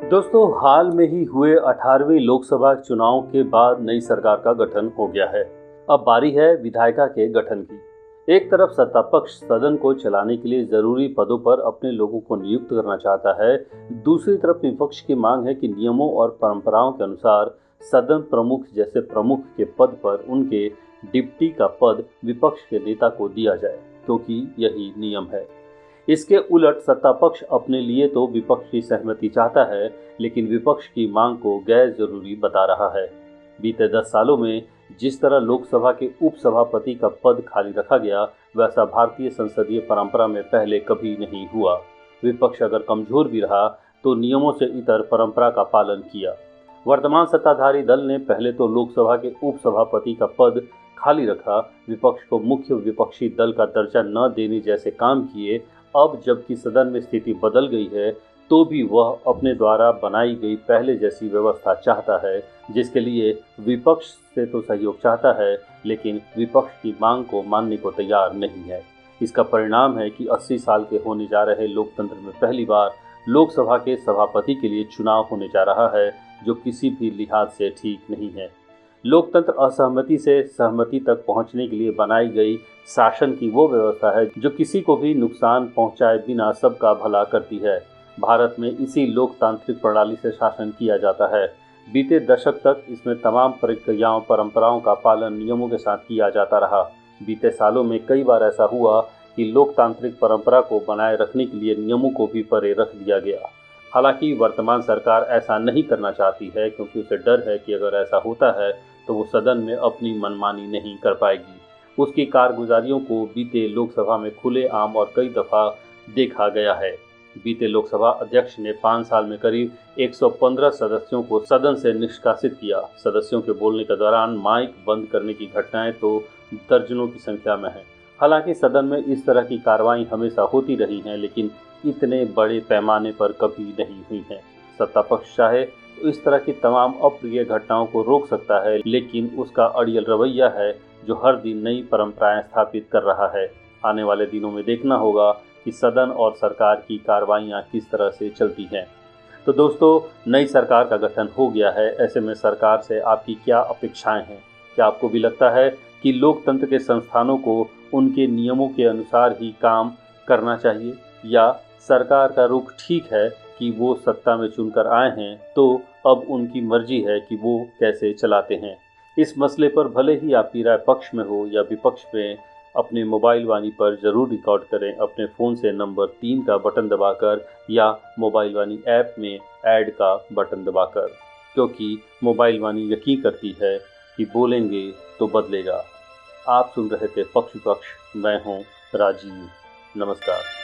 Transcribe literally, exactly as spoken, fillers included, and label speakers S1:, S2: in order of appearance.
S1: दोस्तों, हाल में ही हुए अठारहवीं लोकसभा चुनाव के बाद नई सरकार का गठन हो गया है। अब बारी है विधायिका के गठन की। एक तरफ सत्ता पक्ष सदन को चलाने के लिए जरूरी पदों पर अपने लोगों को नियुक्त करना चाहता है। दूसरी तरफ विपक्ष की मांग है कि नियमों और परंपराओं के अनुसार सदन प्रमुख जैसे प्रमुख के पद पर उनके डिप्टी का पद विपक्ष के नेता को दिया जाए, क्योंकि यही नियम है। इसके उलट सत्ता पक्ष अपने लिए तो विपक्ष की सहमति चाहता है, लेकिन विपक्ष की मांग को गैर जरूरी बता रहा है। बीते दस सालों में जिस तरह लोकसभा के उपसभापति का पद खाली रखा गया, वैसा भारतीय संसदीय परंपरा में पहले कभी नहीं हुआ। विपक्ष अगर कमजोर भी रहा तो नियमों से इतर परंपरा का पालन किया। वर्तमान सत्ताधारी दल ने पहले तो लोकसभा के उपसभापति का पद खाली रखा, विपक्ष को मुख्य विपक्षी दल का दर्जा न देने जैसे काम किए। अब जबकि सदन में स्थिति बदल गई है, तो भी वह अपने द्वारा बनाई गई पहले जैसी व्यवस्था चाहता है, जिसके लिए विपक्ष से तो सहयोग चाहता है, लेकिन विपक्ष की मांग को मानने को तैयार नहीं है। इसका परिणाम है कि अस्सी साल के होने जा रहे लोकतंत्र में पहली बार लोकसभा के सभापति के लिए चुनाव होने जा रहा है, जो किसी भी लिहाज से ठीक नहीं है। लोकतंत्र असहमति से सहमति तक पहुंचने के लिए बनाई गई शासन की वो व्यवस्था है जो किसी को भी नुकसान पहुंचाए बिना सबका भला करती है। भारत में इसी लोकतांत्रिक प्रणाली से शासन किया जाता है। बीते दशक तक इसमें तमाम प्रक्रियाओं परंपराओं का पालन नियमों के साथ किया जाता रहा। बीते सालों में कई बार ऐसा हुआ कि लोकतांत्रिक परंपरा को बनाए रखने के लिए नियमों को भी परे रख दिया गया। हालांकि वर्तमान सरकार ऐसा नहीं करना चाहती है, क्योंकि उसे डर है कि अगर ऐसा होता है तो वो सदन में अपनी मनमानी नहीं कर पाएगी। उसकी कारगुजारियों को बीते लोकसभा में खुलेआम और कई दफा देखा गया है। बीते लोकसभा अध्यक्ष ने पाँच साल में करीब एक सौ पंद्रह सदस्यों को सदन से निष्कासित किया। सदस्यों के बोलने के दौरान माइक बंद करने की घटनाएं तो दर्जनों की संख्या में हैं। हालांकि सदन में इस तरह की कार्रवाई हमेशा होती रही हैं, लेकिन इतने बड़े पैमाने पर कभी नहीं हुई हैं। सत्ता पक्ष चाहे तो इस तरह की तमाम अप्रिय घटनाओं को रोक सकता है, लेकिन उसका अड़ियल रवैया है जो हर दिन नई परंपराएं स्थापित कर रहा है। आने वाले दिनों में देखना होगा कि सदन और सरकार की कार्रवाइयां किस तरह से चलती हैं। तो दोस्तों, नई सरकार का गठन हो गया है। ऐसे में सरकार से आपकी क्या अपेक्षाएं हैं? क्या आपको भी लगता है कि लोकतंत्र के संस्थानों को उनके नियमों के अनुसार ही काम करना चाहिए, या सरकार का रुख ठीक है कि वो सत्ता में चुनकर आए हैं तो अब उनकी मर्जी है कि वो कैसे चलाते हैं? इस मसले पर भले ही आपकी राय पक्ष में हो या विपक्ष में, अपने मोबाइल वाणी पर ज़रूर रिकॉर्ड करें, अपने फ़ोन से नंबर तीन का बटन दबाकर या मोबाइल वाणी ऐप में ऐड का बटन दबाकर, क्योंकि मोबाइल वाणी यकीन करती है कि बोलेंगे तो बदलेगा। आप सुन रहे थे पक्ष विपक्ष। मैं हूँ राजीव। नमस्कार।